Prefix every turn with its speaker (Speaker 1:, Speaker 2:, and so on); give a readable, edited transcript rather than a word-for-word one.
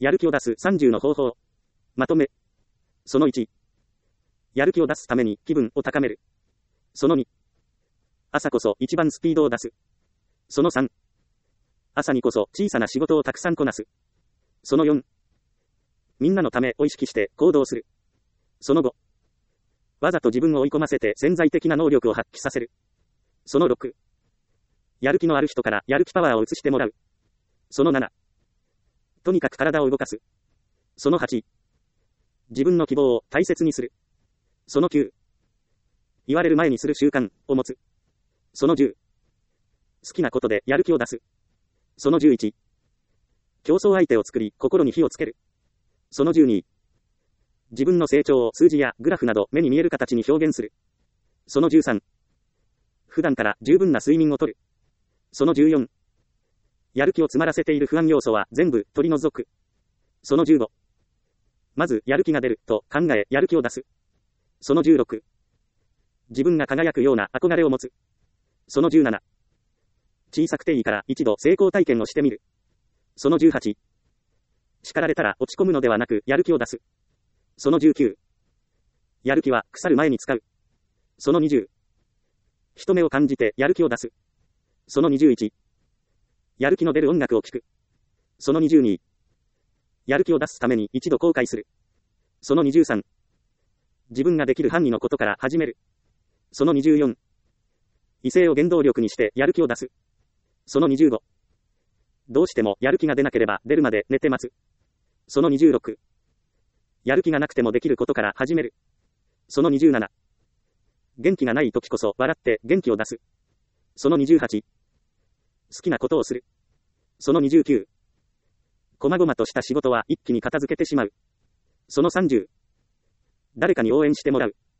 Speaker 1: やる気を出す30の方法。まとめ。その1。やる気を出すために気分を高める。その2。朝こそ一番スピードを出す。その3。朝にこそ小さな仕事をたくさんこなす。その4。みんなのためを意識して行動する。その5。わざと自分を追い込ませて潜在的な能力を発揮させる。その6。やる気のある人からやる気パワーを移してもらう。その7。とにかく体を動かす。その8。自分の希望を大切にする。その9。言われる前にする習慣を持つ。その10。好きなことでやる気を出す。その11。競争相手を作り心に火をつける。その12。自分の成長を数字やグラフなど目に見える形に表現する。その13。普段から十分な睡眠をとる。その14。やる気を詰まらせている不安要素は全部取り除く。その15。まずやる気が出ると考えやる気を出す。その16。自分が輝くような憧れを持つ。その17。小さくていいから一度成功体験をしてみる。その18。叱られたら落ち込むのではなくやる気を出す。その19。やる気は腐る前に使う。その20。人目を感じてやる気を出す。その21。やる気の出る音楽を聴く。その22。やる気を出すために一度後悔する。その23。自分ができる範囲のことから始める。その24。異性を原動力にしてやる気を出す。その25。どうしてもやる気が出なければ出るまで寝て待つ。その26。やる気がなくてもできることから始める。その27。元気がない時こそ笑って元気を出す。その28。好きなことをする。その29。こまごまとした仕事は一気に片付けてしまう。その30。誰かに応援してもらう。